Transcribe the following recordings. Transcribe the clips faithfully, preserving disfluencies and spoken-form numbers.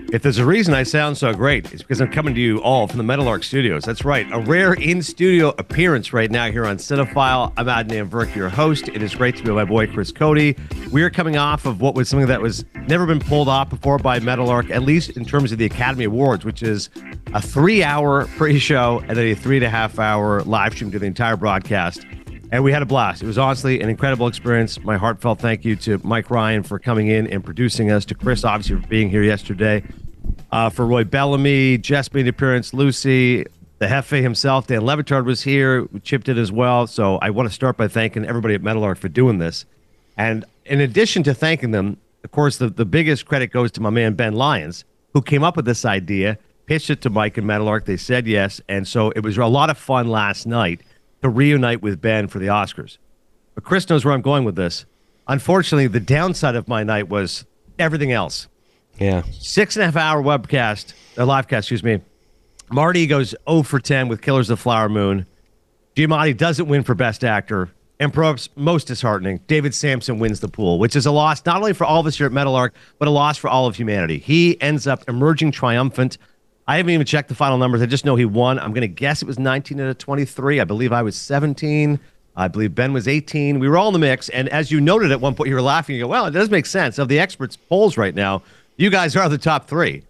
If there's a reason I sound so great, it's because I'm coming to you all from the Meadowlark Studios. That's right, a rare in-studio appearance right now here on Cinephile. I'm Adnan Virk, your host. It is great to be with my boy Chris Cody. We are coming off of what was something that was never been pulled off before by Meadowlark, at least in terms of the Academy Awards, which is a three-hour pre-show and then a three-and-a-half-hour live stream to the entire broadcast. And we had a blast. It was honestly an incredible experience. My heartfelt thank you to Mike Ryan for coming in and producing us, to Chris, obviously, for being here yesterday, uh, for Roy Bellamy, Jess made an appearance, Lucy, the Hefe himself, Dan Levitard was here, chipped in as well. So I want to start by thanking everybody at Meadowlark for doing this. And in addition to thanking them, of course, the, the biggest credit goes to my man Ben Lyons, who came up with this idea, pitched it to Mike and Meadowlark. They said yes. And so it was a lot of fun last night to reunite with Ben for the Oscars. But Chris knows where I'm going with this. Unfortunately, the downside of my night was everything else. Yeah. Six and a half hour webcast, or live cast, excuse me. Marty goes oh for ten with Killers of the Flower Moon. Giamatti doesn't win for Best Actor. And perhaps most disheartening, David Sampson wins the pool, which is a loss not only for all of us here at Meadowlark, but a loss for all of humanity. He ends up emerging triumphant. I haven't even checked the final numbers. I just know he won. I'm going to guess it was nineteen out of twenty-three. I believe I was seventeen. I believe Ben was eighteen. We were all in the mix. And as you noted at one point, you were laughing. You go, well, it does make sense. Of the experts' polls right now, you guys are the top three.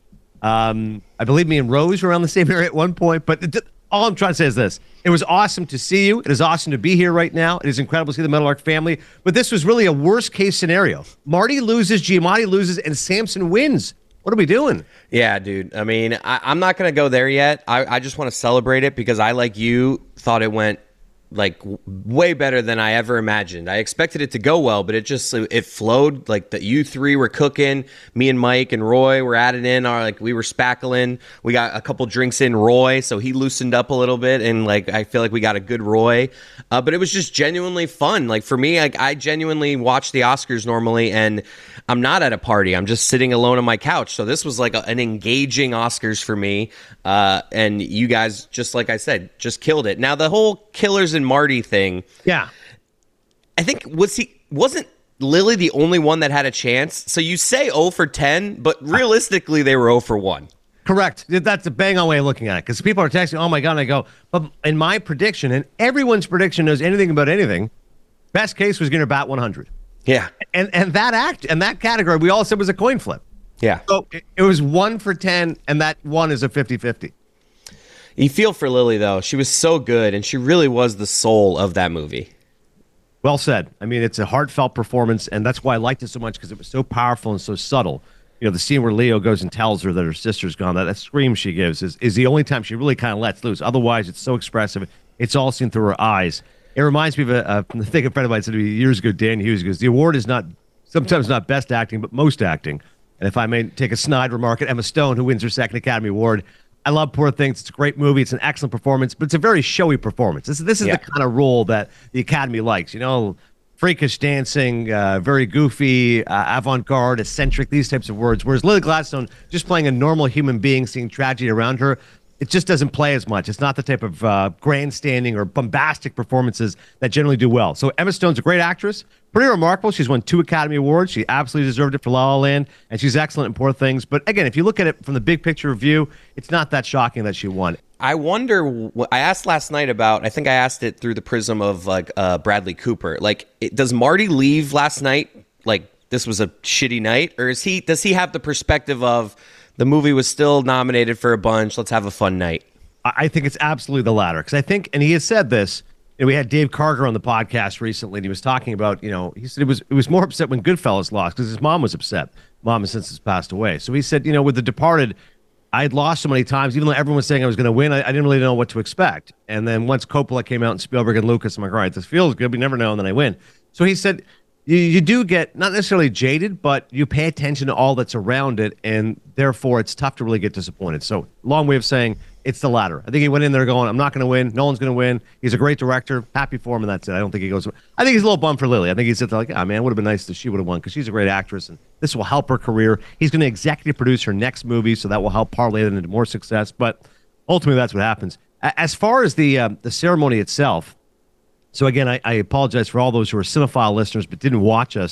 Um, I believe me and Rose were around the same area at one point. But it, all I'm trying to say is this. It was awesome to see you. It is awesome to be here right now. It is incredible to see the Meadowlark family. But this was really a worst-case scenario. Marty loses, Giamatti loses, and Sampson wins. What are we doing? Yeah, dude. I mean, I, I'm not going to go there yet. I, I just want to celebrate it because I, like you, thought it went like w- way better than I ever imagined. I expected it to go well, but it just it flowed. Like the you three were cooking. Me and Mike and Roy were at it in. Our like we were spackling. We got a couple drinks in Roy, so he loosened up a little bit, and like I feel like we got a good Roy. Uh, but it was just genuinely fun. Like for me, like I genuinely watch the Oscars normally, and I'm not at a party. I'm just sitting alone on my couch. So this was like a, an engaging Oscars for me. Uh, and you guys, just like I said, just killed it. Now the whole Killers and Marty thing. Yeah. I think was he wasn't Lily the only one that had a chance? So you say oh for ten, but realistically they were oh for one. Correct. That's a bang on way of looking at it. Because people are texting, oh my God, and I go, but in my prediction, and everyone's prediction knows anything about anything, best case was going to bat one hundred. Yeah. And and that act and that category we all said was a coin flip. Yeah. So it, it was one for ten, and that one is a fifty-fifty. You feel for Lily, though. She was so good, and she really was the soul of that movie. Well said. I mean, it's a heartfelt performance, and that's why I liked it so much, because it was so powerful and so subtle. You know, the scene where Leo goes and tells her that her sister's gone, that, that scream she gives is, is the only time she really kind of lets loose. Otherwise, it's so expressive. It's all seen through her eyes. It reminds me of a, a, I think a friend of mine said to me years ago, Dan Hughes, goes, the award is not sometimes not best acting, but most acting. And if I may take a snide remark at Emma Stone, who wins her second Academy Award, I love Poor Things. It's a great movie. It's an excellent performance, but it's a very showy performance. This, this is yeah. the kind of role that the Academy likes. You know, freakish dancing, uh, very goofy, uh, avant-garde, eccentric, these types of words. Whereas Lily Gladstone, just playing a normal human being, seeing tragedy around her, it just doesn't play as much. It's not the type of uh, grandstanding or bombastic performances that generally do well. So Emma Stone's a great actress. Pretty remarkable. She's won two Academy Awards. She absolutely deserved it for La La Land, and she's excellent in Poor Things. But again, if you look at it from the big picture view, it's not that shocking that she won. I wonder, I asked last night about, I think I asked it through the prism of like uh, Bradley Cooper. Like, it, does Marty leave last night like this was a shitty night? Or is he? does he have the perspective of the movie was still nominated for a bunch, let's have a fun night? I think it's absolutely the latter. Because I think, and he has said this, you know, we had Dave Karger on the podcast recently, and he was talking about, you know, he said it was it was more upset when Goodfellas lost because his mom was upset. Mom has since passed away. So he said, you know, with The Departed, I had lost so many times, even though everyone was saying I was going to win, I, I didn't really know what to expect. And then once Coppola came out and Spielberg and Lucas, I'm like, all right, this feels good. We never know, and then I win. So he said, you, you do get not necessarily jaded, but you pay attention to all that's around it, and therefore it's tough to really get disappointed. So long way of saying it's the latter. I think he went in there going, I'm not going to win. No one's going to win. He's a great director. Happy for him, and that's it. I don't think he goes. I think he's a little bummed for Lily. I think he's sitting there like, ah, man, it would have been nice if she would have won because she's a great actress, and this will help her career. He's going to executive produce her next movie, so that will help parlay it into more success. But ultimately, that's what happens. As far as the um, the ceremony itself, so again, I, I apologize for all those who are cinephile listeners but didn't watch us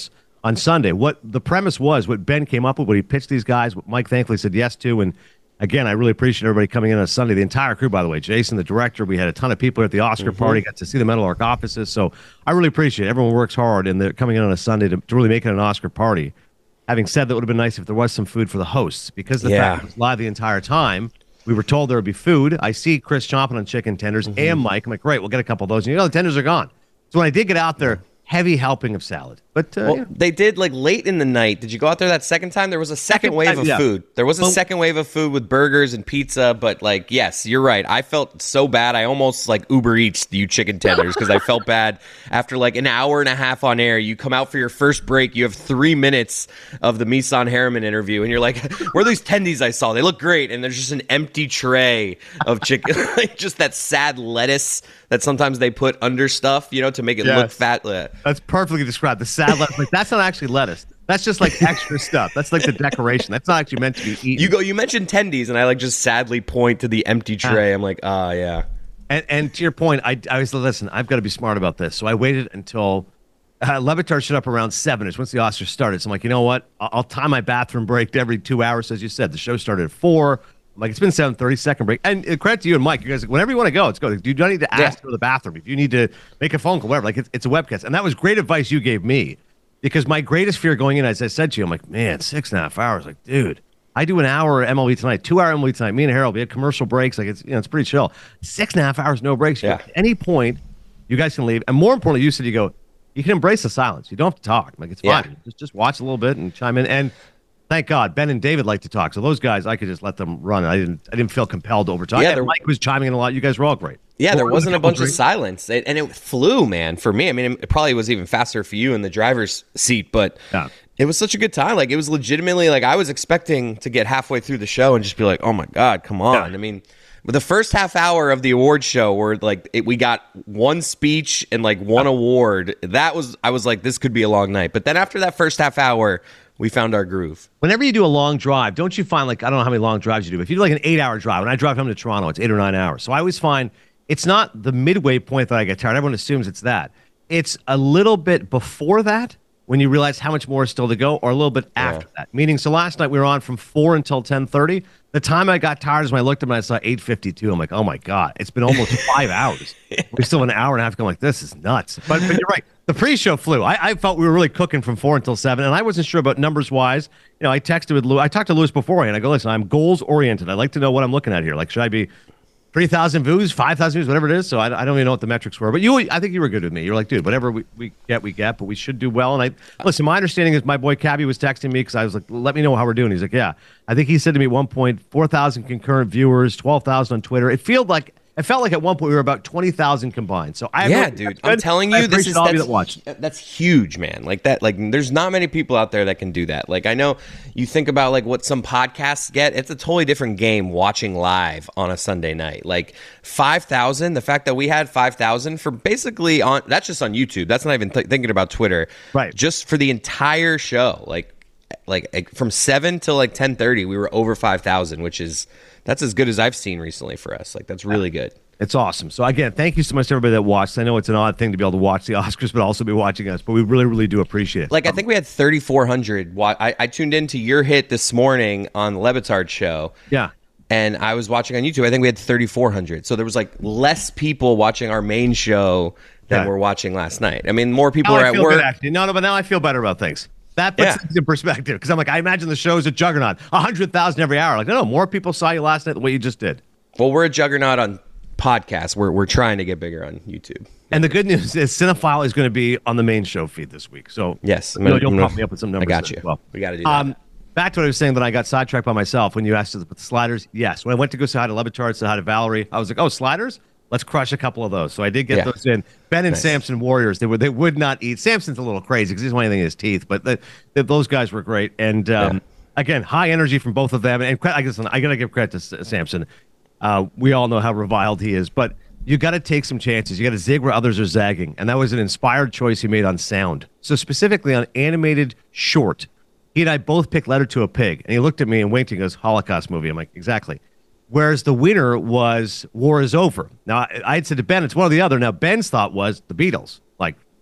on Sunday. What the premise was, what Ben came up with, what he pitched these guys, what Mike thankfully said yes to, and again, I really appreciate everybody coming in on Sunday. The entire crew, by the way, Jason, the director, we had a ton of people at the Oscar mm-hmm. party, got to see the Metal Arc offices. So I really appreciate it. Everyone works hard, and they're coming in on a Sunday to, to really make it an Oscar party. Having said that, it would have been nice if there was some food for the hosts, because the yeah. fact it was live the entire time. We were told there would be food. I see Chris chomping on chicken tenders mm-hmm. and Mike. I'm like, great, we'll get a couple of those. And you know, the tenders are gone. So when I did get out there, heavy helping of salad. But uh, well, yeah. they did like late in the night. Did you go out there that second time? There was a second, second wave time, of yeah. food. There was a well, second wave of food with burgers and pizza. But like, yes, you're right. I felt so bad. I almost like Uber Eats you chicken tenders because I felt bad after like an hour and a half on air. You come out for your first break. You have three minutes of the Misan Harriman interview, and you're like, "Where are those tendies I saw? They look great." And there's just an empty tray of chicken, like just that sad lettuce that sometimes they put under stuff, you know, to make it yes. look fat. That's perfectly described. The sad lettuce. Like, that's not actually lettuce. That's just like extra stuff. That's like the decoration. That's not actually meant to be eaten. You go. You mentioned tendies, and I like just sadly point to the empty tray. I'm like, ah, oh, yeah. And, and to your point, I, I was listen. I've got to be smart about this. So I waited until uh, Le Batard shut up around seven. It's once the Oscars started. So I'm like, you know what? I'll, I'll time my bathroom break to every two hours, as you said. The show started at four. I'm like, it's been seven thirty, second break. And uh, credit to you and Mike. You guys, whenever you want to go, let's go. You don't need to ask yeah. to go to the bathroom. If you need to make a phone call, whatever. Like, it's, it's a webcast. And that was great advice you gave me. Because my greatest fear going in, as I said to you, I'm like, man, six and a half hours. Like, dude, I do an hour M L B tonight, two hour M L B tonight. Me and Harold, we had commercial breaks. Like, it's you know, it's pretty chill. Six and a half hours, no breaks. Yeah. At any point, you guys can leave. And more importantly, you said you go, you can embrace the silence. You don't have to talk. Like, it's fine. Yeah. Just just watch a little bit and chime in. And thank God, Ben and David like to talk. So those guys, I could just let them run. I didn't I didn't feel compelled to overtalk. Yeah, Mike was chiming in a lot. You guys were all great. Yeah, there wasn't a bunch of silence, it, and it flew, man, for me. I mean, it probably was even faster for you in the driver's seat, but yeah. It was such a good time. Like, it was legitimately, like, I was expecting to get halfway through the show and just be like, oh, my God, come on. Yeah. I mean, the first half hour of the award show where, like, it, we got one speech and, like, one yeah. award, that was, I was like, this could be a long night. But then after that first half hour, we found our groove. Whenever you do a long drive, don't you find, like, I don't know how many long drives you do, but if you do, like, an eight-hour drive, when I drive home to Toronto, it's eight or nine hours. So I always find it's not the midway point that I get tired. Everyone assumes it's that. It's a little bit before that when you realize how much more is still to go, or a little bit after yeah. that. Meaning, so last night we were on from four until ten thirty. The time I got tired is when I looked up and I saw eight fifty-two. I'm like, oh, my God. It's been almost five hours. We're still an hour and a half going like, this is nuts. But, but you're right. The pre-show flew. I, I felt we were really cooking from four until seven, and I wasn't sure about numbers-wise. You know, I texted with Lou. I talked to Lewis beforehand. I go, listen, I'm goals-oriented. I like to know what I'm looking at here. Like, should I be three thousand views, five thousand views, whatever it is. So I, I don't even know what the metrics were. But you, I think you were good with me. You're like, dude, whatever we, we get, we get. But we should do well. And I listen, my understanding is my boy Cabby was texting me because I was like, let me know how we're doing. He's like, yeah. I think he said to me at one point, four thousand concurrent viewers, twelve thousand on Twitter. It felt like It felt like at one point we were about twenty thousand combined. So I yeah, dude, I'm telling you, this is that's, that that's huge, man. Like that, like there's not many people out there that can do that. Like I know you think about like what some podcasts get. It's a totally different game watching live on a Sunday night. Like five thousand. The fact that we had five thousand for basically on that's just on YouTube. That's not even th- thinking about Twitter. Right. Just for the entire show, like like from seven till like ten thirty, we were over five thousand, which is. That's as good as I've seen recently for us. Like, that's really good. It's awesome. So, again, thank you so much to everybody that watched. I know it's an odd thing to be able to watch the Oscars, but also be watching us. But we really, really do appreciate it. Like, I think we had thirty-four hundred. Wa- I, I tuned into your hit this morning on the Le Batard show. Yeah. And I was watching on YouTube. I think we had thirty-four hundred. So there was, like, less people watching our main show than yeah. were watching last night. I mean, more people now are I at feel work. Good, actually. No, no, but now I feel better about things. That puts yeah. things in perspective because I'm like, I imagine the show's a juggernaut, one hundred thousand every hour. Like, no, no, more people saw you last night than what you just did. Well, we're a juggernaut on podcasts. We're we're trying to get bigger on YouTube. And the good news is Cinephile is going to be on the main show feed this week. So yes, you know, you'll pop me up with some numbers. I got you. Well, we got to do that. Um, back to what I was saying, that I got sidetracked by myself when you asked about the sliders. Yes, when I went to go say hi to Le Batard, say hi to Valerie, I was like, oh, sliders? Let's crush a couple of those. So I did get yeah. those in. Ben and nice. Samson Warriors, they were they would not eat. Samson's a little crazy because he doesn't want anything in his teeth, but the, the, those guys were great. And um, yeah. again, high energy from both of them. And I guess I got to give credit to Samson. Uh, we all know how reviled he is, but you got to take some chances. You got to zig where others are zagging, and that was an inspired choice he made on sound. So specifically on animated short, he and I both picked Letter to a Pig, and he looked at me and winked and goes, Holocaust movie. I'm like, exactly. Whereas the winner was War is Over. Now, I had said to Ben, it's one or the other. Now, Ben's thought was the Beatles. Like,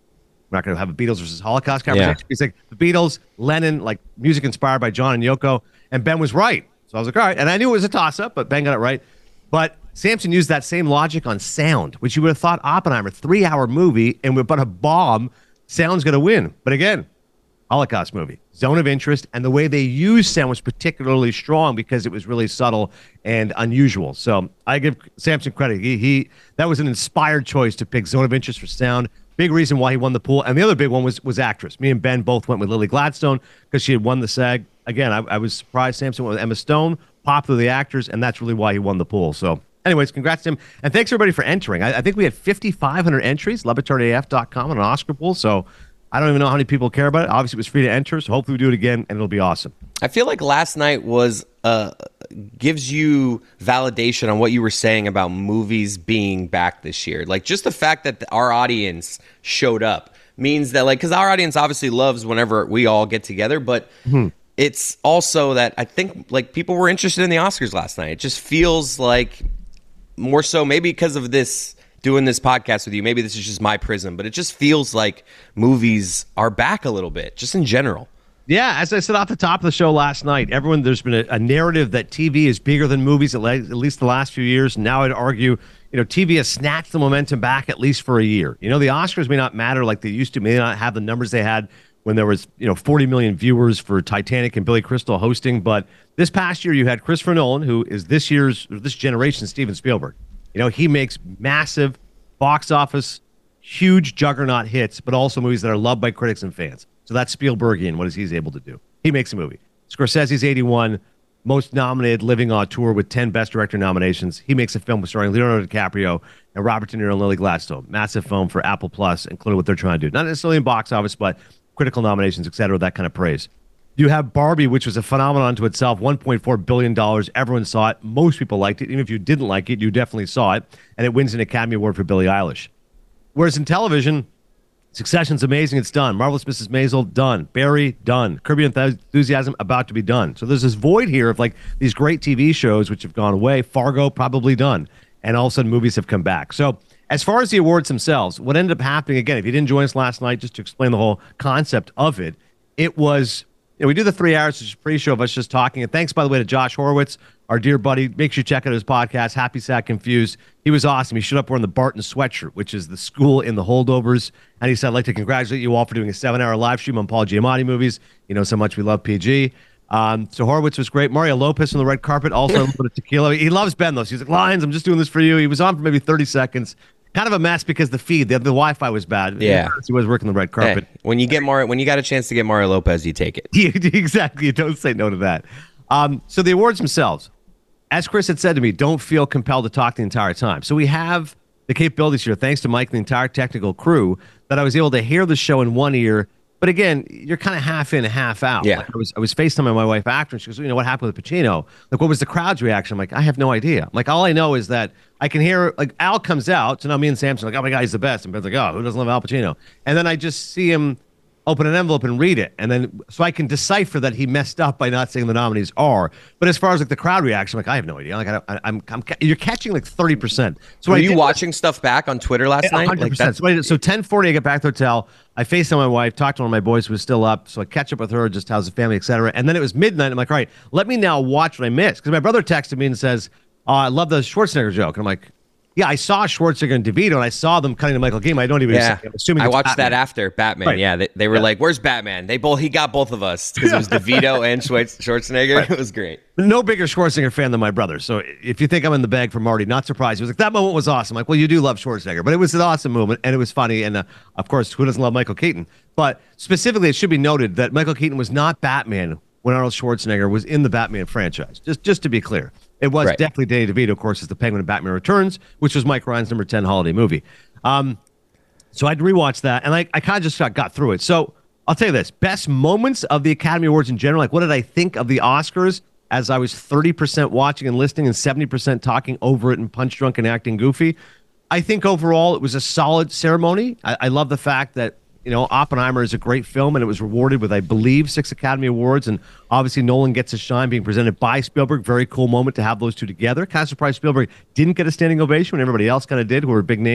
We're not going to have a Beatles versus Holocaust conversation. Yeah. He's like, the Beatles, Lennon, like music inspired by John and Yoko. And Ben was right. So I was like, all right. And I knew it was a toss-up, but Ben got it right. But Samson used that same logic on sound, which you would have thought Oppenheimer, three-hour movie, and with but a bomb, sound's going to win. But again, Holocaust movie, zone of interest, and the way they used sound was particularly strong because it was really subtle and unusual. So I give Samson credit. He, he that was an inspired choice to pick zone of interest for sound. Big reason why he won the pool. And the other big one was was actress. Me and Ben both went with Lily Gladstone because she had won the SAG. Again, I, I was surprised Samson went with Emma Stone, popular the actors, and that's really why he won the pool. So anyways, congrats to him. And thanks everybody for entering. I, I think we had fifty-five hundred entries, Levitard A F dot com on an Oscar pool. So I don't even know how many people care about it. Obviously, it was free to enter, so hopefully we do it again, and it'll be awesome. I feel like last night was uh, gives you validation on what you were saying about movies being back this year. Like, just the fact that our audience showed up means that, like, because our audience obviously loves whenever we all get together, but mm-hmm. it's also that I think, like, people were interested in the Oscars last night. It just feels like more so maybe because of this doing this podcast with you. Maybe this is just my prism, but it just feels like movies are back a little bit, just in general. Yeah, as I said off the top of the show last night, everyone, there's been a, a narrative that T V is bigger than movies, at, le- at least the last few years. Now I'd argue, you know, T V has snatched the momentum back at least for a year. You know, the Oscars may not matter like they used to, may not have the numbers they had when there was, you know, forty million viewers for Titanic and Billy Crystal hosting. But this past year, you had Christopher Nolan, who is this year's, this generation's Steven Spielberg. You know, he makes massive box office, huge juggernaut hits, but also movies that are loved by critics and fans. So that's Spielbergian, what is he's able to do. He makes a movie. Scorsese's eighty-one, most nominated living auteur with ten Best Director nominations. He makes a film starring Leonardo DiCaprio and Robert De Niro and Lily Gladstone. Massive film for Apple Plus, including what they're trying to do. Not necessarily in box office, but critical nominations, et cetera, that kind of praise. You have Barbie, which was a phenomenon to itself, one point four billion dollars. Everyone saw it. Most people liked it. Even if you didn't like it, you definitely saw it. And it wins an Academy Award for Billie Eilish. Whereas in television, Succession's amazing. It's done. Marvelous Missus Maisel, done. Barry, done. Curb Your Enthusiasm, about to be done. So there's this void here of like these great T V shows which have gone away. Fargo, probably done. And all of a sudden, movies have come back. So as far as the awards themselves, what ended up happening, again, if you didn't join us last night, just to explain the whole concept of it, it was, you know, we do the three hours, which is a pre-show of us just talking. And thanks, by the way, to Josh Horowitz, our dear buddy. Make sure you check out his podcast, Happy, Sad, Confused. He was awesome. He showed up wearing the Barton sweatshirt, which is the school in the holdovers. And he said, I'd like to congratulate you all for doing a seven-hour live stream on Paul Giamatti movies. You know so much we love P G. Um, so Horowitz was great. Mario Lopez on the red carpet, also a little bit of tequila. He loves Ben, though. So he's like, Lions, I'm just doing this for you. He was on for maybe thirty seconds. Kind of a mess because the feed, the, the Wi-Fi was bad. Yeah, he was working the red carpet. Hey, when you get Mario, when you got a chance to get Mario Lopez, you take it. Yeah, exactly. You don't say no to that. Um, so the awards themselves, as Chris had said to me, don't feel compelled to talk the entire time. So we have the capabilities here, thanks to Mike and the entire technical crew, that I was able to hear the show in one ear. But again, you're kind of half in, half out. Yeah. Like I was I was FaceTiming my wife after, and she goes, you know, what happened with Pacino? Like, what was the crowd's reaction? I'm like, I have no idea. Like, all I know is that I can hear, like, Al comes out, so now me and Samson are like, oh my God, he's the best. And Ben's like, oh, who doesn't love Al Pacino? And then I just see him open an envelope and read it. And then, so I can decipher that he messed up by not saying the nominees are. But as far as like the crowd reaction, I'm like, I have no idea. Like, I don't, I, I'm, I'm, you're catching like thirty percent. So were you watching stuff back on Twitter last night? one hundred percent. Like so, I did, so ten forty, I get back to the hotel. I FaceTime my wife, talked to one of my boys who was still up. So I catch up with her, just how's the family, et cetera. And then it was midnight. I'm like, all right, let me now watch what I missed. Because my brother texted me and says, oh, I love the Schwarzenegger joke. And I'm like, yeah, I saw Schwarzenegger and DeVito, and I saw them cutting to Michael Caine. I don't even. Yeah, I'm assuming I watched Batman. that after Batman. Right. Yeah, they, they were yeah. like, "Where's Batman?" They both he got both of us because it was DeVito and Schwarzenegger. Right. It was great. No bigger Schwarzenegger fan than my brother. So if you think I'm in the bag for Marty, not surprised. He was like, that moment was awesome. I'm like, well, you do love Schwarzenegger, but it was an awesome moment and it was funny. And uh, of course, who doesn't love Michael Keaton? But specifically, it should be noted that Michael Keaton was not Batman when Arnold Schwarzenegger was in the Batman franchise. Just just to be clear. It was right. definitely Danny DeVito, of course, as the Penguin in Batman Returns, which was Mike Ryan's number ten holiday movie. Um, so I'd rewatch that, and I, I kind of just got, got through it. So I'll tell you this. Best moments of the Academy Awards in general, like what did I think of the Oscars as I was thirty percent watching and listening and seventy percent talking over it and punch drunk and acting goofy? I think overall it was a solid ceremony. I, I love the fact that, you know, Oppenheimer is a great film, and it was rewarded with, I believe, six Academy Awards. And obviously, Nolan gets a shine being presented by Spielberg. Very cool moment to have those two together. Kind of surprised Spielberg didn't get a standing ovation when everybody else kind of did, who were big names.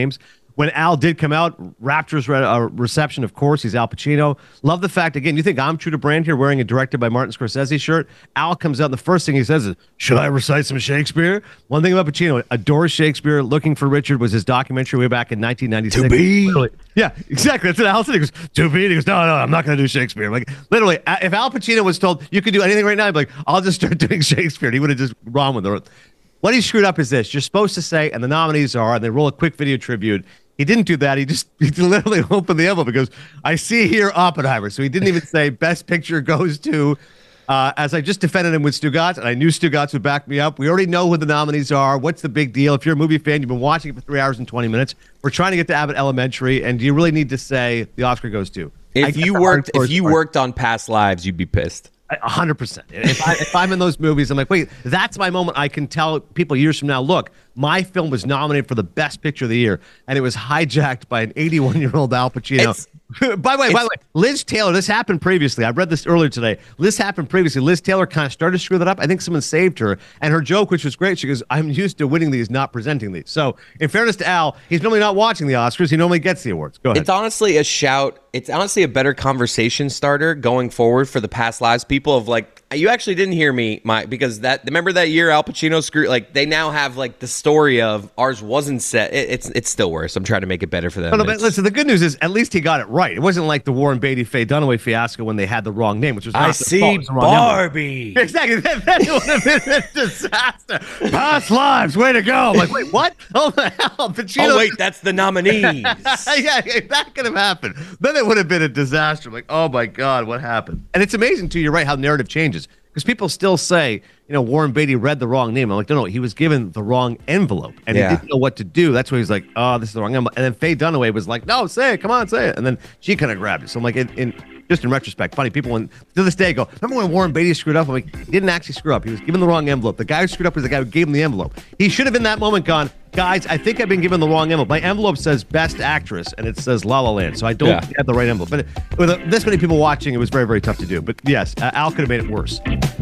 when Al did come out, Rapturous re- uh, reception, of course. He's Al Pacino. Love the fact, again, you think I'm true to brand here wearing a directed by Martin Scorsese shirt. Al comes out and the first thing he says is, should I recite some Shakespeare? One thing about Pacino, adores Shakespeare. Looking for Richard was his documentary way back in nineteen ninety-six. To be. Literally. Yeah, exactly. That's what Al said. He goes, to be. He goes, no, no, I'm not going to do Shakespeare. Like, literally, if Al Pacino was told, you could do anything right now, I'd be like, I'll just start doing Shakespeare. And he would have just run with it. What he screwed up is this. You're supposed to say, and the nominees are, and they roll a quick video tribute. He didn't do that. He just he literally opened the envelope because I see here Oppenheimer. So he didn't even say Best Picture goes to, uh, as I just defended him with Stugatz, and I knew Stugatz would back me up. We already know who the nominees are. What's the big deal? If you're a movie fan, you've been watching it for three hours and twenty minutes. We're trying to get to Abbott Elementary, and do you really need to say the Oscar goes to? If you worked, if you part. worked on Past Lives, you'd be pissed. A hundred percent. If I if I'm in those movies, I'm like, wait, that's my moment. I can tell people years from now, look, my film was nominated for the Best Picture of the Year, and it was hijacked by an eighty-one-year-old Al Pacino. by the way, by the way, Liz Taylor. This happened previously. I read this earlier today. This happened previously. Liz Taylor kind of started to screw that up. I think someone saved her, and her joke, which was great, she goes, "I'm used to winning these, not presenting these." So, in fairness to Al, he's normally not watching the Oscars. He normally gets the awards. Go ahead. It's honestly a shout. It's honestly a better conversation starter going forward for the Past Lives people of like, you actually didn't hear me, Mike, because that remember that year Al Pacino screwed, like they now have like the story of ours wasn't set. It, it's it's still worse. I'm trying to make it better for them. No, but listen, the good news is at least he got it right. It wasn't like the Warren Beatty Faye Dunaway fiasco when they had the wrong name, which was not I the see fault, it was the wrong Barbie. Number. Exactly. That, that would have been a disaster. Past Lives, way to go. I'm like, wait, what? Oh the hell, Pacino. Oh wait, that's the nominees. yeah, yeah, that could have happened. Then it would have been a disaster. Like, oh my God, what happened? And it's amazing too. You're right how narrative changes. Because people still say, you know, Warren Beatty read the wrong name. I'm like, no, no, he was given the wrong envelope, and yeah. he didn't know what to do. That's why he's like, oh, this is the wrong envelope. And then Faye Dunaway was like, no, say it, come on, say it. And then she kind of grabbed it. So I'm like, in, in just in retrospect, funny people when, to this day go, remember when Warren Beatty screwed up? I'm like, he didn't actually screw up. He was given the wrong envelope. The guy who screwed up was the guy who gave him the envelope. He should have in that moment gone, guys, I think I've been given the wrong envelope. My envelope says Best Actress, and it says La La Land, so I don't yeah. have the right envelope. But with uh, this many people watching, it was very, very tough to do. But yes, uh, Al could have made it worse.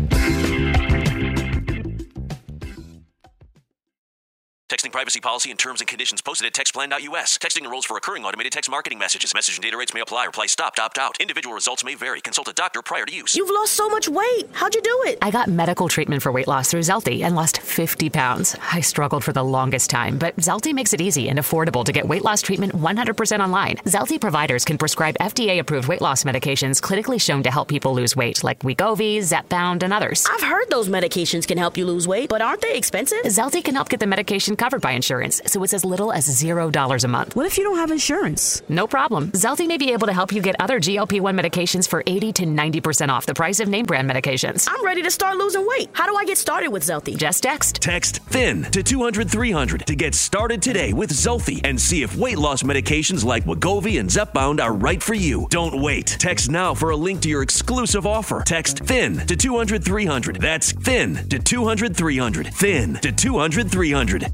Texting privacy policy and terms and conditions posted at text plan dot U S. Texting enrolls for recurring automated text marketing messages. Message and data rates may apply. Reply stop, opt out. Individual results may vary. Consult a doctor prior to use. You've lost so much weight. How'd you do it? I got medical treatment for weight loss through Zelty and lost fifty pounds. I struggled for the longest time, but Zelty makes it easy and affordable to get weight loss treatment one hundred percent online. Zelty providers can prescribe F D A-approved weight loss medications clinically shown to help people lose weight, like Wegovy, Zepbound, and others. I've heard those medications can help you lose weight, but aren't they expensive? Zelty can help get the medication covered by insurance, so it's as little as zero dollars a month. What if you don't have insurance? No problem. Zelty may be able to help you get other G L P one medications for eighty to ninety percent off the price of name brand medications. I'm ready to start losing weight. How do I get started with Zelty? Just text. Text THIN to two hundred three hundred to get started today with Zelty and see if weight loss medications like Wegovy and Zepbound are right for you. Don't wait. Text now for a link to your exclusive offer. Text THIN to two hundred three hundred. That's THIN to two hundred three hundred. THIN to two hundred three hundred.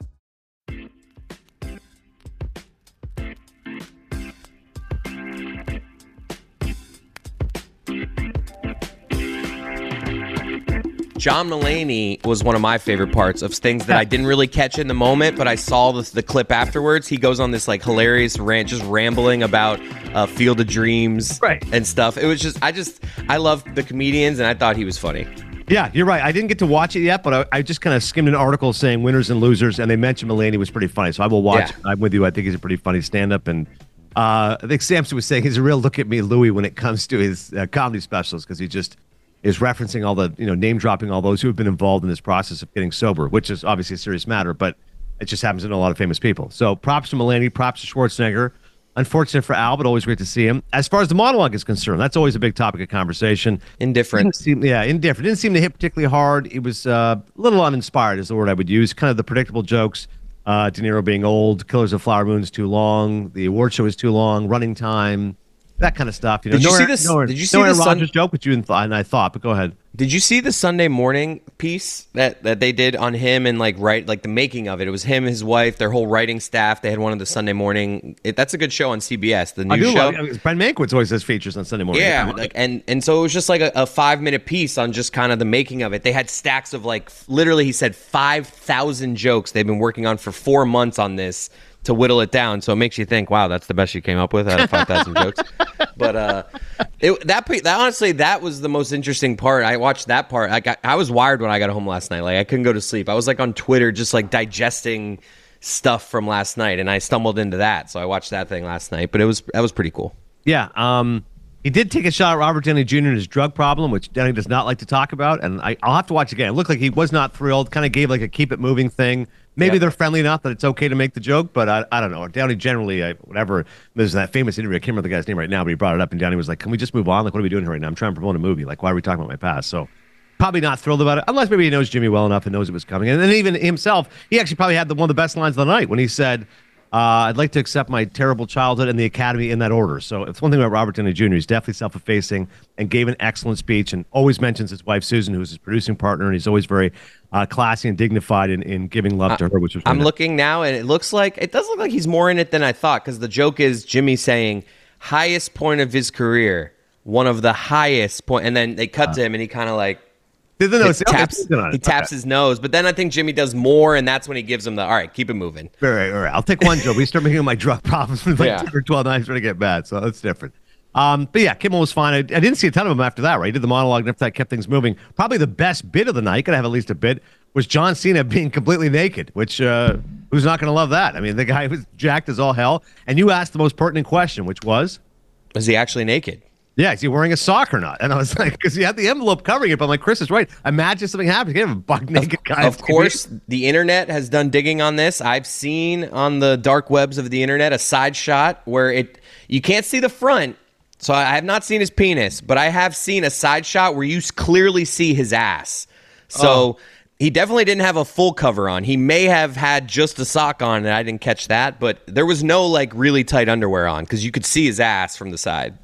John Mulaney was one of my favorite parts of things that I didn't really catch in the moment, but I saw the, the clip afterwards. He goes on this like hilarious rant, just rambling about uh, Field of Dreams right. and stuff. It was just, I just, I loved the comedians, and I thought he was funny. Yeah, you're right. I didn't get to watch it yet, but I, I just kind of skimmed an article saying winners and losers, and they mentioned Mulaney was pretty funny. So I will watch Yeah. it. I'm with you. I think he's a pretty funny stand-up, and uh, I think Samson was saying he's a real look at me Louie when it comes to his uh, comedy specials, because he just is referencing all the, you know, name dropping all those who have been involved in this process of getting sober, which is obviously a serious matter, but it just happens to know a lot of famous people. So props to Mulaney, props to Schwarzenegger. Unfortunate for Al, but always great to see him. As far as the monologue is concerned, that's always a big topic of conversation. Indifferent. Didn't seem, yeah, indifferent. Didn't seem to hit particularly hard. It was uh, a little uninspired is the word I would use. Kind of the predictable jokes. Uh, De Niro being old, Killers of Flower Moon is too long, the award show is too long, running time, that kind of stuff. You know, Did you no see Aaron, this? No, did you see no the Aaron Sun- Rodgers joke, which you and, th- and I thought, but go ahead. Did you see the Sunday Morning piece that, that they did on him and like write like the making of it? It was him, his wife, their whole writing staff. They had one of the Sunday Morning. It, that's a good show on C B S, the I news do show. love, I mean, Brent Mankiewicz always has features on Sunday morning. Yeah, like, and and so it was just like a, a five minute piece on just kind of the making of it. They had stacks of like literally, he said five thousand jokes they've been working on for four months on this to whittle it down. So it makes you think, wow, that's the best you came up with out of five thousand jokes. But uh, it, that, that honestly, that was the most interesting part. I watched that part. I got, I was wired when I got home last night. Like I couldn't go to sleep. I was like on Twitter, just like digesting stuff from last night, and I stumbled into that. So I watched that thing last night. But it was that was pretty cool. Yeah. Um, he did take a shot at Robert Downey Junior and his drug problem, which Downey does not like to talk about. And I, I'll have to watch again. It looked like he was not thrilled. Kind of gave like a keep it moving thing. Maybe yep. they're friendly enough that it's okay to make the joke, but I, I don't know. Downey generally, I, whatever, there's that famous interview. I can't remember the guy's name right now, but he brought it up, and Downey was like, can we just move on? Like, what are we doing here right now? I'm trying to promote a movie. Like, why are we talking about my past? So probably not thrilled about it, unless maybe he knows Jimmy well enough and knows it was coming. And then even himself, he actually probably had the, one of the best lines of the night when he said, uh, I'd like to accept my terrible childhood and the Academy in that order. So it's one thing about Robert Downey Junior He's definitely self-effacing and gave an excellent speech and always mentions his wife, Susan, who's his producing partner, and he's always very uh, classy and dignified in, in giving love to her, which was really I'm nice. Looking now, and it looks like, it does look like he's more in it than I thought, because the joke is Jimmy saying, highest point of his career, one of the highest point, and then they cut uh, to him, and he kind of like, He taps, okay, he taps okay. his nose, but then I think Jimmy does more, and that's when he gives him the, all right, keep it moving. All right, all right. I'll take one joke. We start making my drug problems with like yeah. ten or twelve nights trying to get bad, so that's different. Um, but yeah, Kimmel was fine. I, I didn't see a ton of him after that, right? He did the monologue, and after that kept things moving. Probably the best bit of the night, gotta have at least a bit, was John Cena being completely naked, which, uh, who's not going to love that? I mean, the guy was jacked as all hell, and you asked the most pertinent question, which was? Was he actually naked? Yeah, is he wearing a sock or not? And I was like, because he had the envelope covering it, but I'm like, Chris is right. Imagine something happens. You have a buck naked guy. Of course, the internet has done digging on this. I've seen on the dark webs of the internet a side shot where it you can't see the front, so I have not seen his penis, but I have seen a side shot where you clearly see his ass. So oh. he definitely didn't have a full cover on. He may have had just a sock on, and I didn't catch that, but there was no like really tight underwear on because you could see his ass from the side.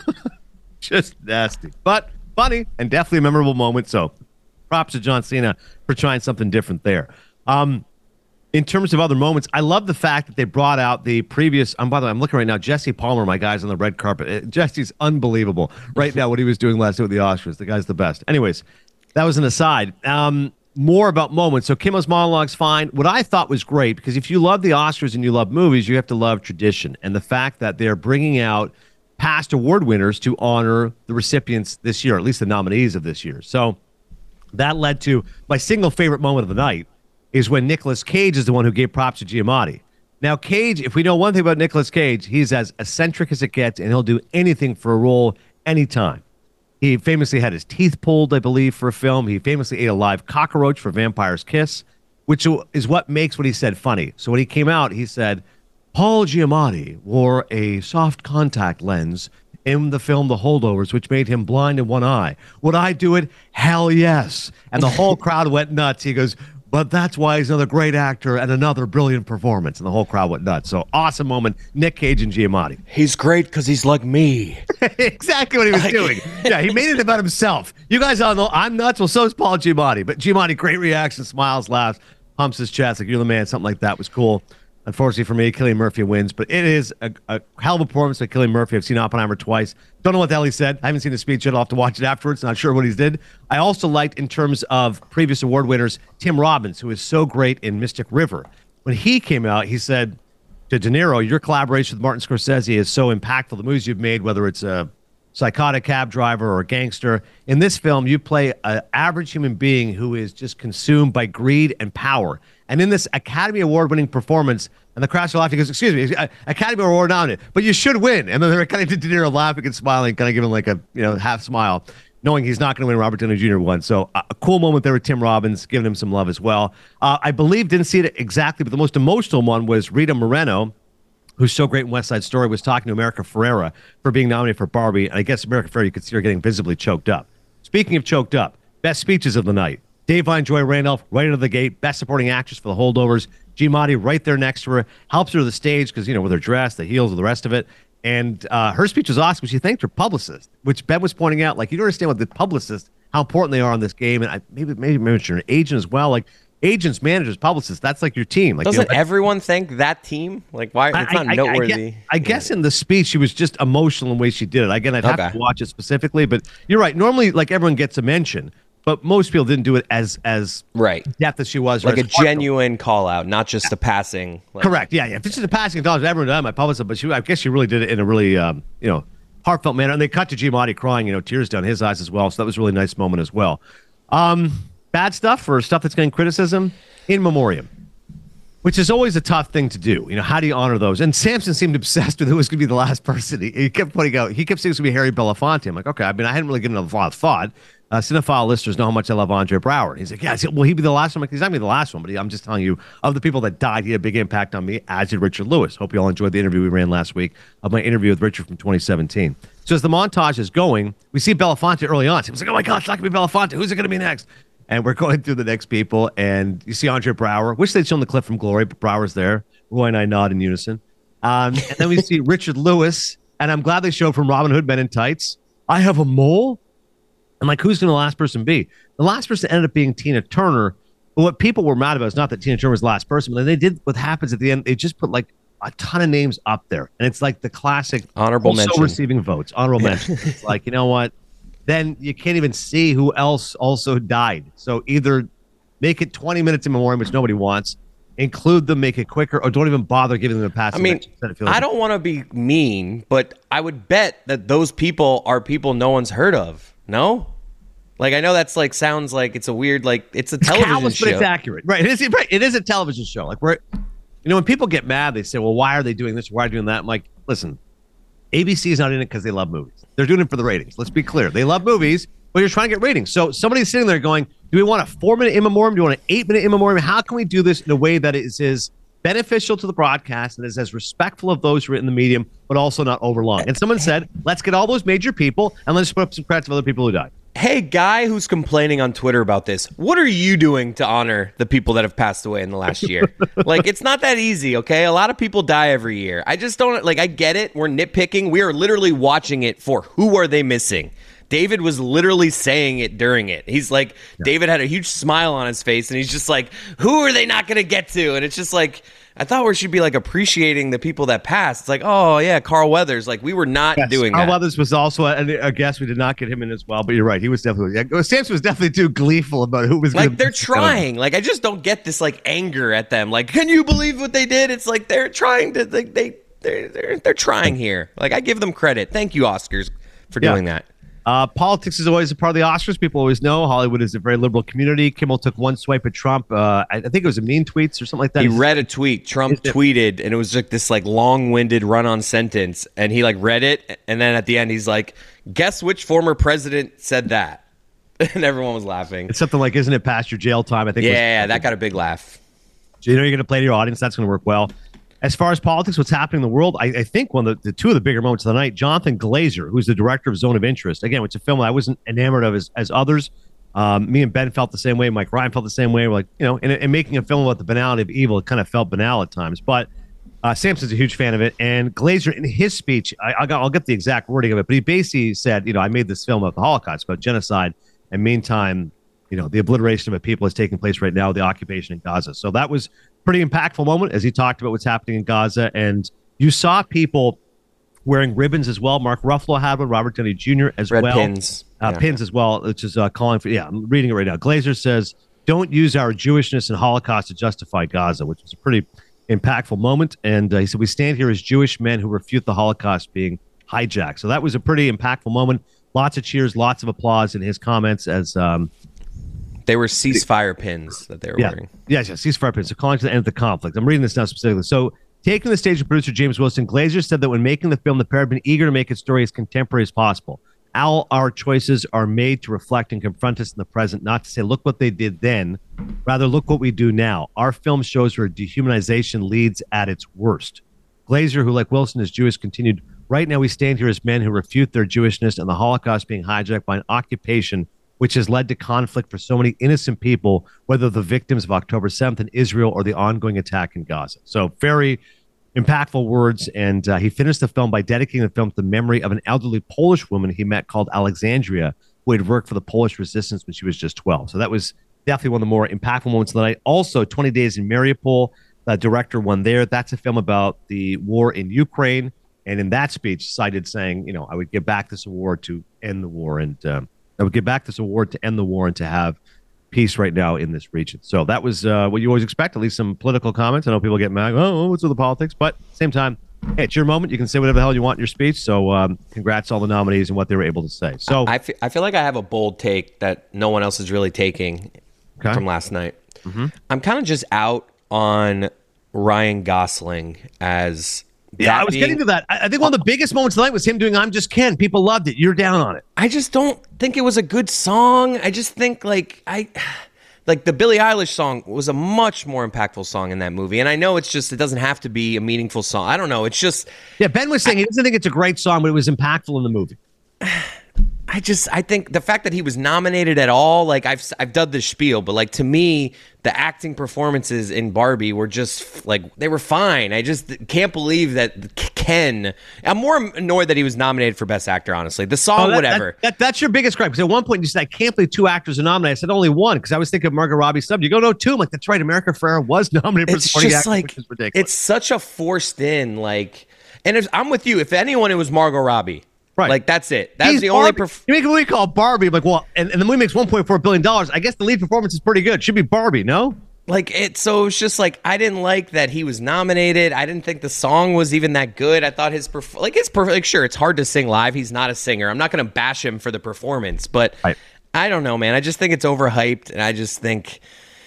Just nasty, but funny and definitely a memorable moment. So props to John Cena for trying something different there. Um, in terms of other moments, I love the fact that they brought out the previous, um, by the way, I'm looking right now, Jesse Palmer, my guy's on the red carpet. Uh, Jesse's unbelievable right now what he was doing last night with the Oscars. The guy's the best. Anyways, that was an aside. Um, more about moments. So Kimmel's monologue's fine. What I thought was great, because if you love the Oscars and you love movies, you have to love tradition. And the fact that they're bringing out past award winners to honor the recipients this year, at least the nominees of this year. So that led to my single favorite moment of the night is when Nicolas Cage is the one who gave props to Giamatti. Now, Cage, if we know one thing about Nicolas Cage, he's as eccentric as it gets, and he'll do anything for a role anytime. He famously had his teeth pulled, I believe, for a film. He famously ate a live cockroach for Vampire's Kiss, which is what makes what he said funny. So when he came out, he said, Paul Giamatti wore a soft contact lens in the film The Holdovers, which made him blind in one eye. Would I do it? Hell yes. And the whole crowd went nuts. He goes, but that's why he's another great actor and another brilliant performance. And the whole crowd went nuts. So awesome moment. Nick Cage and Giamatti. He's great because he's like me. Exactly what he was doing. Yeah, he made it about himself. You guys all know I'm nuts. Well, so is Paul Giamatti. But Giamatti, great reaction, smiles, laughs, pumps his chest like, you're the man. Something like that was cool. Unfortunately for me, Cillian Murphy wins, but it is a, a hell of a performance by Cillian Murphy. I've seen Oppenheimer twice. Don't know what the hell he said. I haven't seen the speech yet. I'll have to watch it afterwards. Not sure what he did. I also liked, in terms of previous award winners, Tim Robbins, who is so great in Mystic River. When he came out, he said to De Niro, your collaboration with Martin Scorsese is so impactful. The movies you've made, whether it's a psychotic cab driver or a gangster, in this film, you play an average human being who is just consumed by greed and power. And in this Academy Award-winning performance, and the crowd are laughing, he goes, excuse me, Academy Award nominated, but you should win. And then they're kind of De Niro laughing and smiling, kind of giving like a you know half smile, knowing he's not going to win. Robert Downey Junior won. So uh, a cool moment there with Tim Robbins, giving him some love as well. Uh, I believe, didn't see it exactly, but the most emotional one was Rita Moreno, who's so great in West Side Story, was talking to America Ferrera for being nominated for Barbie. And I guess America Ferrera, you could see her getting visibly choked up. Speaking of choked up, best speeches of the night. Da'Vine Joy Randolph, right out of the gate, best supporting actress for The Holdovers. Giamatti right there next to her, helps her to the stage because, you know, with her dress, the heels, and the rest of it. And uh, her speech was awesome. She thanked her publicist, which Ben was pointing out. Like, you don't understand what the publicists, how important they are in this game. And I, maybe maybe mention an agent as well. Like, agents, managers, publicists, that's like your team. Like, doesn't you know, everyone thank that team? Like, why? It's not I, I, noteworthy. I, I, guess, I guess in the speech, she was just emotional in the way she did it. Again, I'd have okay. to watch it specifically. But you're right. Normally, like, everyone gets a mention. but most people didn't do it as as right depth as she was. Like a heartfelt. genuine call out, not just yeah. a passing. Like, Correct. Yeah, yeah. If it's just a passing acknowledgement, everyone done my publicist, but she, I guess she really did it in a really, um, you know, heartfelt manner. And they cut to Giamatti crying, you know, tears down his eyes as well. So that was a really nice moment as well. Um, bad stuff or stuff that's getting criticism, in memoriam, which is always a tough thing to do. You know, how do you honor those? And Samson seemed obsessed with who was going to be the last person. He, he kept putting out, he kept saying it was going to be Harry Belafonte. I'm like, okay, I mean, I hadn't really given it a lot of thought. Uh, cinephile listeners know how much I love Andre Braugher. He's like, yeah, will he be the last one? I'm like, he's not going to be the last one, but he, I'm just telling you, of the people that died, he had a big impact on me, as did Richard Lewis. Hope you all enjoyed the interview we ran last week of my interview with Richard from twenty seventeen. So as the montage is going, we see Belafonte early on. So he's like, oh my gosh, it's not going to be Belafonte. Who's it going to be next? And we're going through the next people, and you see Andre Braugher. Wish they'd shown the clip from Glory, but Brower's there. Roy and I nod in unison. Um, and then we see Richard Lewis, and I'm glad they showed from Robin Hood Men in Tights. I have a mole. I'm like, who's going to the last person be? The last person ended up being Tina Turner. But what people were mad about is not that Tina Turner was the last person, but they did what happens at the end. They just put like a ton of names up there. And it's like the classic honorable also mention. receiving votes. Honorable mention. It's like, you know what? Then you can't even see who else also died. So either make it twenty minutes in memoriam, which nobody wants, include them, make it quicker, or don't even bother giving them a pass. I mean, I don't want to be mean, but I would bet that those people are people no one's heard of. No? Like, I know that's like, sounds like it's a weird, like, it's a it's television callous, show. But it's accurate. Right. It is, right. It is a television show. Like, we're, you know, when people get mad, they say, well, why are they doing this? Why are they doing that? I'm like, listen, A B C is not in it because they love movies. They're doing it for the ratings. Let's be clear. They love movies, but you're trying to get ratings. So somebody's sitting there going, do we want a four minute in memoriam? Do we want an eight minute in memoriam? How can we do this in a way that is, is beneficial to the broadcast and is as respectful of those who are in the medium, but also not overlong? And someone said, let's get all those major people and let's put up some credits of other people who died. Hey, guy who's complaining on Twitter about this, what are you doing to honor the people that have passed away in the last year? Like, it's not that easy, okay? A lot of people die every year. I just don't, like, I get it. We're nitpicking. We are literally watching it for who are they missing? David was literally saying it during it. He's like, yeah. David had a huge smile on his face, and he's just like, who are they not going to get to? And it's just like, I thought we should be like appreciating the people that passed. It's like, oh yeah, Carl Weathers. Like, we were not yes, doing Carl that. Carl Weathers was also a, a guest. We did not get him in as well, but you're right. He was definitely, yeah, Samson was definitely too gleeful about who was like, gonna they're trying. Like, I just don't get this like anger at them. Like, can you believe what they did? It's like, they're trying to, like, they, they're, they're, they're trying here. Like, I give them credit. Thank you, Oscars, for yeah. doing that. Uh, politics is always a part of the Oscars. People always know Hollywood is a very liberal community. Kimmel took one swipe at Trump. Uh, I, I think it was a mean tweets or something like that. He read a tweet. Trump tweeted, and it was like this like long-winded run-on sentence. And he like read it, and then at the end, he's like, "Guess which former president said that?" And everyone was laughing. It's something like, "Isn't it past your jail time?" I think. Yeah, was, yeah, that got a big laugh. So you know you're going to play to your audience. That's going to work well. As far as politics, what's happening in the world, I, I think one of the, the two of the bigger moments of the night, Jonathan Glazer, who's the director of Zone of Interest. Again, it's a film I wasn't enamored of as, as others. Um, me and Ben felt the same way. Mike Ryan felt the same way. We're like, you know, in, in making a film about the banality of evil, it kind of felt banal at times. But uh, Samson's a huge fan of it. And Glazer, in his speech, I, I'll, I'll get the exact wording of it, but he basically said, you know, I made this film about the Holocaust, about genocide. And meantime, you know, the obliteration of a people is taking place right now, the occupation in Gaza. So that was pretty impactful moment as he talked about what's happening in Gaza. And you saw people wearing ribbons as well. Mark Ruffalo had one, Robert Downey Junior as Red well. pins. Uh, Yeah. Pins as well, which is uh, calling for, yeah, I'm reading it right now. Glazer says, don't use our Jewishness and Holocaust to justify Gaza, which was a pretty impactful moment. And uh, he said, we stand here as Jewish men who refute the Holocaust being hijacked. So that was a pretty impactful moment. Lots of cheers, lots of applause in his comments as um, They were ceasefire pins that they were yeah. wearing. Yes, yes, ceasefire pins. So calling to the end of the conflict. I'm reading this now specifically. So taking the stage with producer James Wilson, Glazer said that when making the film, the pair had been eager to make its story as contemporary as possible. All our choices are made to reflect and confront us in the present, not to say, look what they did then. Rather, look what we do now. Our film shows where dehumanization leads at its worst. Glazer, who like Wilson is Jewish, continued, right now we stand here as men who refute their Jewishness and the Holocaust being hijacked by an occupation which has led to conflict for so many innocent people, whether the victims of October seventh in Israel or the ongoing attack in Gaza. So very impactful words. And uh, he finished the film by dedicating the film to the memory of an elderly Polish woman he met called Alexandria, who had worked for the Polish resistance when she was just twelve. So that was definitely one of the more impactful moments of the night. Also, twenty days in Mariupol, the director won there. That's a film about the war in Ukraine. And in that speech, cited saying, you know, I would give back this award to end the war. And um, that would give back this award to end the war and to have peace right now in this region. So that was uh, what you always expect, at least some political comments. I know people get mad, oh, what's with the politics? But at the same time, hey, it's your moment. You can say whatever the hell you want in your speech. So um, congrats to all the nominees and what they were able to say. So I, feel, I feel like I have a bold take that no one else is really taking okay. from last night. Mm-hmm. I'm kind of just out on Ryan Gosling as yeah, I was being, getting to that. I, I think one of the biggest moments tonight was him doing "I'm Just Ken." People loved it. You're down on it. I just don't think it was a good song. I just think like I, like the Billie Eilish song was a much more impactful song in that movie. And I know it's just it doesn't have to be a meaningful song. I don't know. It's just yeah. Ben was saying I, he doesn't think it's a great song, but it was impactful in the movie. I just I think the fact that he was nominated at all, like I've I've done this spiel, but like to me, the acting performances in Barbie were just like they were fine. I just can't believe that Ken. I'm more annoyed that he was nominated for Best Actor. Honestly, the song, oh, that, whatever. That, that, that's your biggest gripe. Because at one point you said I can't believe two actors are nominated. I said only one because I was thinking of Margot Robbie sub. You go no two. I'm like that's right. America Ferrera was nominated for it's supporting just actor, like which is ridiculous. It's such a forced in like, and if, I'm with you. If anyone, it was Margot Robbie. Right. Like, that's it. That's He's the only... Barbie. Perf- you make a movie called Barbie. I'm like, well, and, and the movie makes one point four billion dollars. I guess the lead performance is pretty good. Should be Barbie, no? Like, it. So it was just like, I didn't like that he was nominated. I didn't think the song was even that good. I thought his... Perf- like, it's perfect. Like, sure, it's hard to sing live. He's not a singer. I'm not going to bash him for the performance. But right. I don't know, man. I just think it's overhyped. And I just think...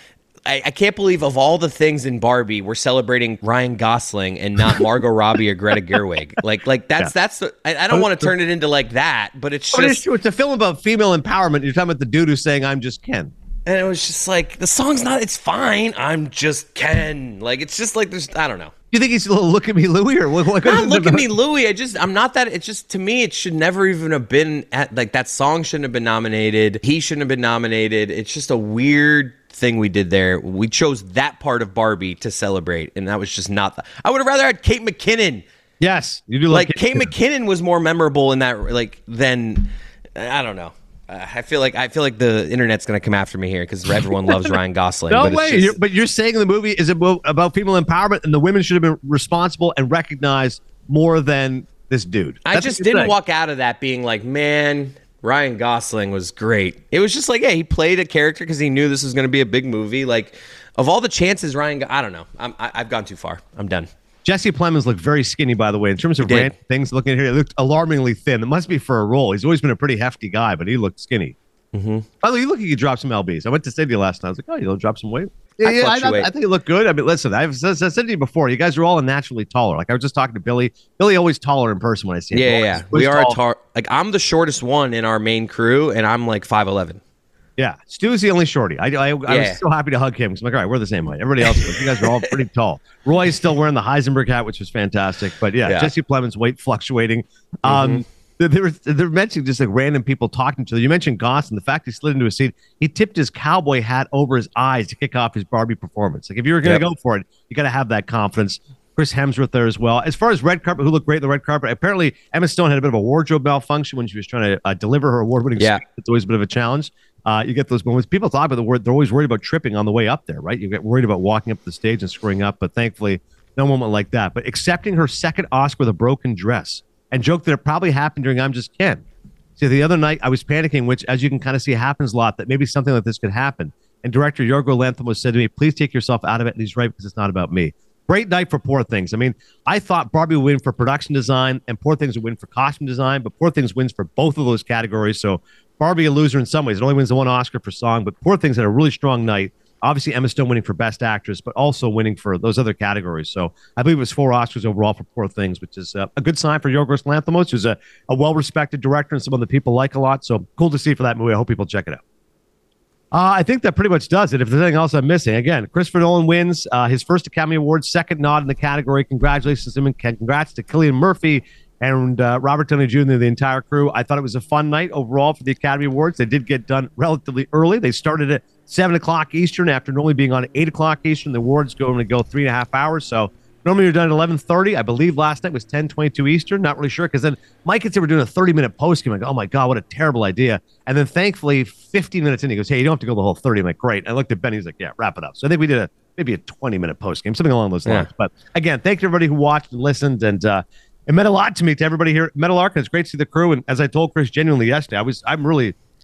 I, I can't believe of all the things in Barbie, we're celebrating Ryan Gosling and not Margot Robbie or Greta Gerwig. Like, like that's yeah. that's. The, I, I don't want to turn it into like that, but it's but just. It's true. It's a film about female empowerment. You're talking about the dude who's saying, "I'm just Ken," and it was just like the song's not. It's fine. I'm just Ken. Like it's just like there's. I don't know. You think he's a little "Look at Me, Louie" or what? what not "Look at Me, Louie"? I just. I'm not that. It's just to me, it should never even have been at like that song shouldn't have been nominated. He shouldn't have been nominated. It's just a weird thing we did there. We chose that part of Barbie to celebrate, and that was just not the, I would have rather had Kate McKinnon. Yes, you do like Kate, Kate McKinnon. McKinnon was more memorable in that like than I don't know. Uh, I feel like I feel like the internet's gonna come after me here because everyone loves Ryan Gosling. No but way, it's just, you're, but you're saying the movie is about, about female empowerment, and the women should have been responsible and recognized more than this dude. That's I just didn't saying. walk out of that being like, man, Ryan Gosling was great. It was just like, yeah, he played a character because he knew this was going to be a big movie. Like, of all the chances, Ryan, I don't know. I'm, I, I've gone too far. I'm done. Jesse Plemons looked very skinny, by the way. In terms of random things, looking at here, he looked alarmingly thin. It must be for a role. He's always been a pretty hefty guy, but he looked skinny. Mm-hmm. By the way, you look like you dropped some lbs. I went to say to you last night. I was like, oh, you'll drop some weight. Yeah, I, yeah, I, I, I think you look good. I mean, listen, I've I said to you before, you guys are all naturally taller. Like I was just talking to Billy. Billy always taller in person when I see him. Yeah, always, yeah. We are tall. a tar- like I'm the shortest one in our main crew, and I'm like five eleven. Yeah, Stu's the only shorty. I, I, I yeah. was so happy to hug him. I'm like, all right, we're the same height. Everybody else, you guys are all pretty tall. Roy's still wearing the Heisenberg hat, which was fantastic. But yeah, yeah. Jesse Plemons' weight fluctuating. Mm-hmm. Um, They were they're mentioning just like random people talking to them. You mentioned Goss and the fact he slid into a seat. He tipped his cowboy hat over his eyes to kick off his Barbie performance. Like if you were going to yep. go for it, you got to have that confidence. Chris Hemsworth there as well. As far as red carpet, who looked great in the red carpet, apparently Emma Stone had a bit of a wardrobe malfunction when she was trying to uh, deliver her award-winning yeah. speech. It's always a bit of a challenge. Uh, you get those moments. People talk about the word. They're always worried about tripping on the way up there, right? You get worried about walking up the stage and screwing up, but thankfully, no moment like that. But accepting her second Oscar with a broken dress and joked that it probably happened during I'm Just Ken. See, the other night I was panicking, which, as you can kind of see, happens a lot, that maybe something like this could happen. And director Yorgo Lanthimos said to me, please take yourself out of it. And he's right, because it's not about me. Great night for Poor Things. I mean, I thought Barbie would win for production design and Poor Things would win for costume design, but Poor Things wins for both of those categories. So Barbie a loser in some ways. It only wins the one Oscar for song, but Poor Things had a really strong night. Obviously, Emma Stone winning for Best Actress, but also winning for those other categories. So I believe it was four Oscars overall for Poor Things, which is uh, a good sign for Yorgos Lanthimos, who's a, a well-respected director and someone that people like a lot. So cool to see for that movie. I hope people check it out. Uh, I think that pretty much does it. If there's anything else I'm missing, again, Christopher Nolan wins uh, his first Academy Award, second nod in the category. Congratulations to him, and congrats to Cillian Murphy and uh, Robert Downey Junior, the entire crew. I thought it was a fun night overall for the Academy Awards. They did get done relatively early. They started at seven o'clock Eastern after normally being on at eight o'clock Eastern. The awards going to go three and a half hours. So normally you're done at eleven thirty. I believe last night was ten twenty-two Eastern. Not really sure, because then Mike had said we're doing a thirty-minute post-game. I go, oh, my God, what a terrible idea. And then thankfully, fifteen minutes in, he goes, hey, you don't have to go the whole thirty. I'm like, great. I looked at Ben. He's like, yeah, wrap it up. So I think we did a maybe a twenty-minute post-game, something along those lines. Yeah. But again, thank you everybody who watched and listened. And uh, it meant a lot to me, to everybody here at Metal Arc. And it's great to see the crew. And as I told Chris genuinely yesterday, I was, I'm really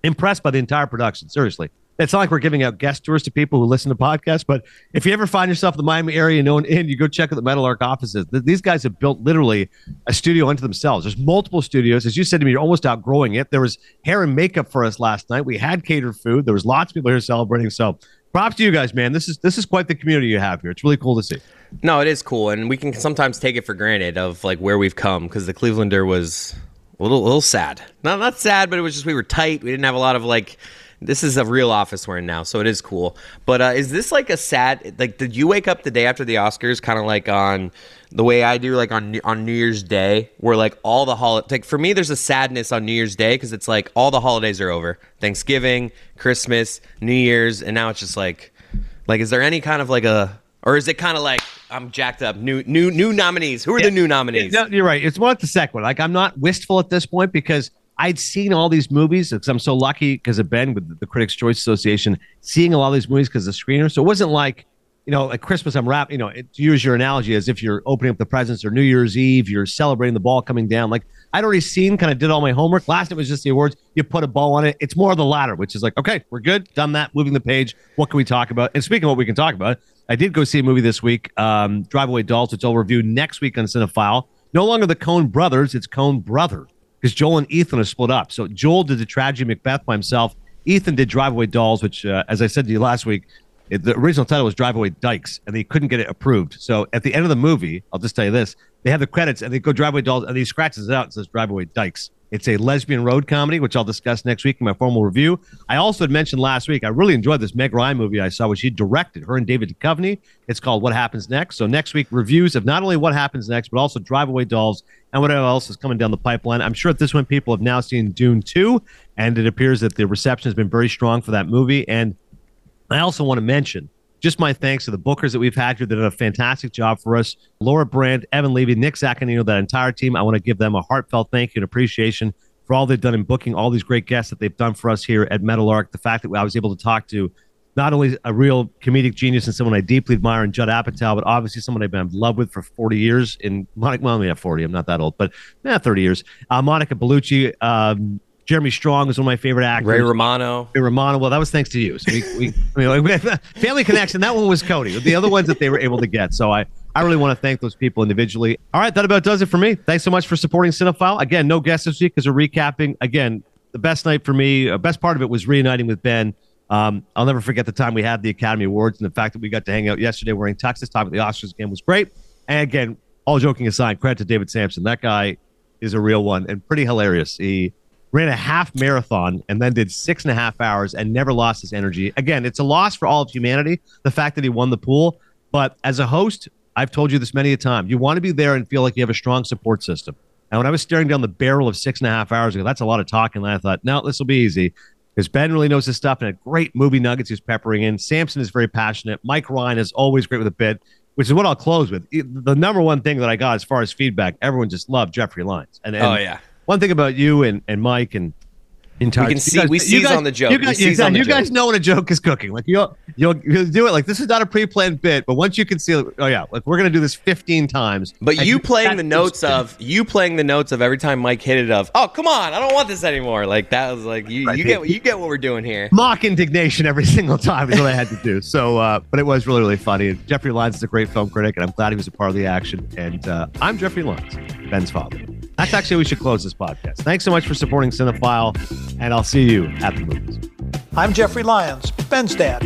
impressed by the entire production. Seriously. It's not like we're giving out guest tours to people who listen to podcasts, but if you ever find yourself in the Miami area and known in, you go check out the Meadowlark offices. These guys have built literally a studio unto themselves. There's multiple studios. As you said to me, you're almost outgrowing it. There was hair and makeup for us last night. We had catered food. There was lots of people here celebrating. So props to you guys, man. This is this is quite the community you have here. It's really cool to see. No, it is cool, and we can sometimes take it for granted of like where we've come, because the Clevelander was a little, a little sad. Not not sad, but it was just we were tight. We didn't have a lot of like. This is a real office we're in now, so it is cool. But uh, is this like a sad, like, did you wake up the day after the Oscars kind of like on the way I do, like on on New Year's Day, where like all the holidays, like for me, there's a sadness on New Year's Day because it's like all the holidays are over. Thanksgiving, Christmas, New Year's, and now it's just like, like, is there any kind of like a, or is it kind of like, I'm jacked up, new new new nominees? Who are yeah, the new nominees? No, you're right. It's more like the second one. Like, I'm not wistful at this point because I'd seen all these movies because I'm so lucky because of Ben with the Critics' Choice Association, seeing a lot of these movies because of the screener. So it wasn't like, you know, at Christmas, I'm wrapping, you know, it, to use your analogy, as if you're opening up the presents, or New Year's Eve, you're celebrating the ball coming down. Like, I'd already seen, kind of did all my homework. Last night was just the awards. You put a ball on it. It's more of the latter, which is like, okay, we're good, done that, moving the page. What can we talk about? And speaking of what we can talk about, I did go see a movie this week, um, Drive Away Dolls, which I'll review next week on Cinephile. No longer the Coen brothers, it's Coen Brother, because Joel and Ethan are split up. So Joel did the Tragedy Macbeth by himself. Ethan did Drive Away Dolls, which, uh, as I said to you last week, it, the original title was Drive Away Dykes, and they couldn't get it approved. So at the end of the movie, I'll just tell you this, they have the credits, and they go Drive Away Dolls, and he scratches it out and says Drive Away Dykes. It's a lesbian road comedy, which I'll discuss next week in my formal review. I also had mentioned last week, I really enjoyed this Meg Ryan movie I saw, which she directed, her and David Duchovny. It's called What Happens Next. So next week, reviews of not only What Happens Next, but also Drive Away Dolls and whatever else is coming down the pipeline. I'm sure at this point, people have now seen Dune two, and it appears that the reception has been very strong for that movie. And I also want to mention just my thanks to the bookers that we've had here that did a fantastic job for us. Laura Brandt, Evan Levy, Nick Zaccanino, that entire team. I want to give them a heartfelt thank you and appreciation for all they've done in booking all these great guests that they've done for us here at Meadowlark. The fact that I was able to talk to not only a real comedic genius and someone I deeply admire in Judd Apatow, but obviously someone I've been in love with for forty years in Monica, well, yeah, forty, I'm not that old, but yeah, thirty years. Uh, Monica Bellucci, um, Jeremy Strong is one of my favorite actors. Ray Romano. Ray Romano. Well, that was thanks to you. So we, we, I mean, Family Connection, that one was Cody. The other ones that they were able to get. So I, I really want to thank those people individually. All right, that about does it for me. Thanks so much for supporting Cinephile. Again, no guests this week because we're recapping. Again, the best night for me, uh, best part of it was reuniting with Ben. Um, I'll never forget the time we had the Academy Awards, and the fact that we got to hang out yesterday wearing tuxes, talking about the Oscars again was great. And again, all joking aside, credit to David Sampson. That guy is a real one and pretty hilarious. He ran a half marathon and then did six and a half hours and never lost his energy. Again, it's a loss for all of humanity, the fact that he won the pool. But as a host, I've told you this many a time, you want to be there and feel like you have a strong support system. And when I was staring down the barrel of six and a half hours ago, that's a lot of talking. And I thought, no, this will be easy because Ben really knows his stuff and had great movie nuggets he's peppering in. Sampson is very passionate. Mike Ryan is always great with a bit, which is what I'll close with. The number one thing that I got as far as feedback, everyone just loved Jeffrey Lyons. And, and oh, yeah. One thing about you and, and Mike and entire, we can see guys, we seize on the joke. You guys, we exactly, you joke. guys know when a joke is cooking. Like you'll, you'll you'll do it. Like this is not a pre-planned bit, but once you can see, oh yeah, like we're gonna do this fifteen times. But you playing the notes of you playing the notes of every time Mike hit it of, oh come on, I don't want this anymore. Like that was like you you get you get what we're doing here. Mock indignation every single time is what I had to do. So, uh, but it was really really funny. And Jeffrey Lyons is a great film critic, and I'm glad he was a part of the action. And uh, I'm Jeffrey Lyons, Ben's father. That's actually how we should close this podcast. Thanks so much for supporting Cinephile, and I'll see you at the movies. I'm Jeffrey Lyons, Ben's dad.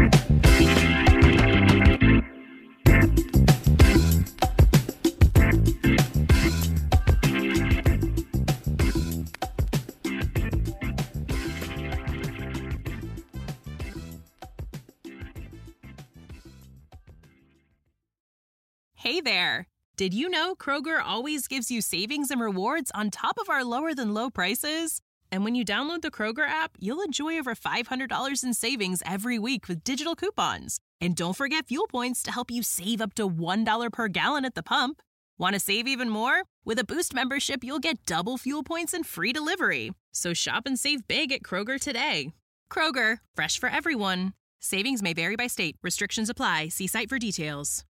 Hey there. Did you know Kroger always gives you savings and rewards on top of our lower-than-low prices? And when you download the Kroger app, you'll enjoy over five hundred dollars in savings every week with digital coupons. And don't forget fuel points to help you save up to one dollar per gallon at the pump. Want to save even more? With a Boost membership, you'll get double fuel points and free delivery. So shop and save big at Kroger today. Kroger, fresh for everyone. Savings may vary by state. Restrictions apply. See site for details.